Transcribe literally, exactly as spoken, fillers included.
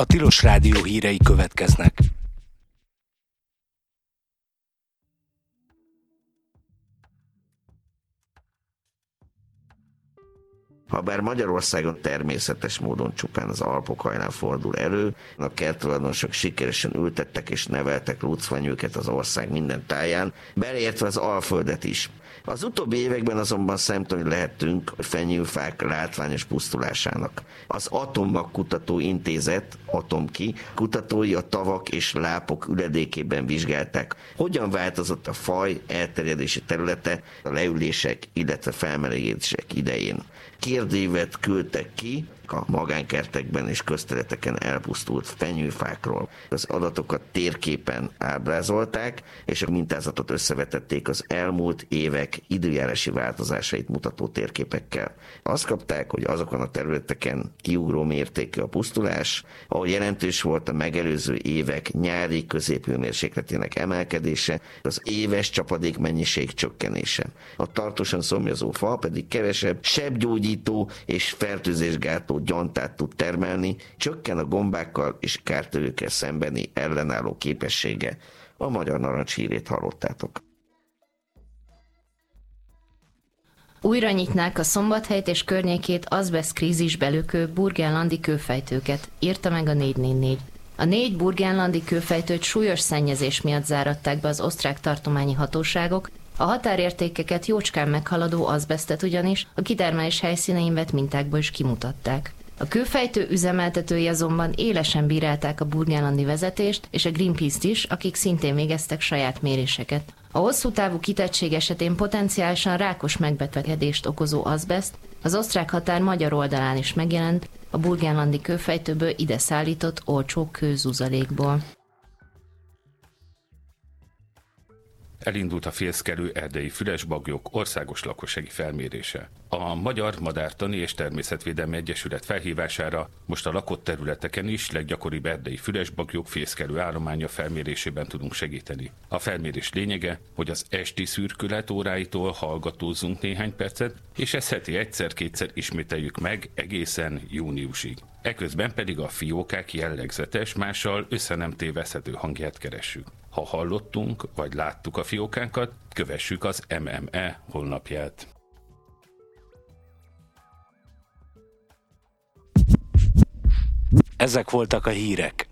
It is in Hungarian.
A Tilos Rádió hírei következnek. Habár Magyarországon természetes módon csupán az Alpok hajnán fordul elő, a kerttulajdonosok sikeresen ültettek és neveltek lucfanyőket az ország minden táján, beleértve az Alföldet is. Az utóbbi években azonban szemtanúi lehettünk a fenyőfák látványos pusztulásának. Az Atommag Kutató Intézet, Atomki kutatói a tavak és lápok üledékében vizsgálták, hogyan változott a faj elterjedési területe a leülések, illetve felmelegedések idején. Kérdévet küldtek ki a magánkertekben és közterületeken elpusztult fenyőfákról. Az adatokat térképen ábrázolták, és a mintázatot összevetették az elmúlt évek időjárási változásait mutató térképekkel. Azt kapták, hogy azokon a területeken kiugró mértékű a pusztulás, ahol jelentős volt a megelőző évek nyári középhőmérsékletének emelkedése, az éves csapadék mennyiség csökkenése. A tartósan szomjazó fa pedig kevesebb sebgyógyító és fertőzésgátoló gyantát tud termelni, csökken a gombákkal és kártevőkkel szembeni ellenálló képessége. A Magyar Narancs hírét hallottátok. Újra nyitnák a Szombathelyt és környékét azbeszt krízisbe lökő burgenlandi kőfejtőket, írta meg a négy négy négy. A négy burgenlandi kőfejtőt súlyos szennyezés miatt záratták be az osztrák tartományi hatóságok, a határértékeket jócskán meghaladó azbesztet ugyanis a kitermelés helyszínein vett mintákból is kimutatták. A kőfejtő üzemeltetői azonban élesen bírálták a burgenlandi vezetést és a Greenpeace-t is, akik szintén végeztek saját méréseket. A hosszú távú kitettség esetén potenciálisan rákos megbetegedést okozó azbeszt az osztrák határ magyar oldalán is megjelent, a burgenlandi kőfejtőből ide szállított olcsó kőzuzalékból. Elindult a fészkelő erdei füresbagyok országos lakossági felmérése. A Magyar Madártani és Természetvédelmi Egyesület felhívására most a lakott területeken is leggyakoribb erdei füresbagyok fészkelő állománya felmérésében tudunk segíteni. A felmérés lényege, hogy az esti szürkület óráitól hallgatózzunk néhány percet, és ezt heti egyszer-kétszer ismételjük meg egészen júniusig. Eközben pedig a fiókák jellegzetes, mással össze nem téveszthető hangját keressük. Ha hallottunk, vagy láttuk a fiókánkat, kövessük az em em e honlapját. Ezek voltak a hírek.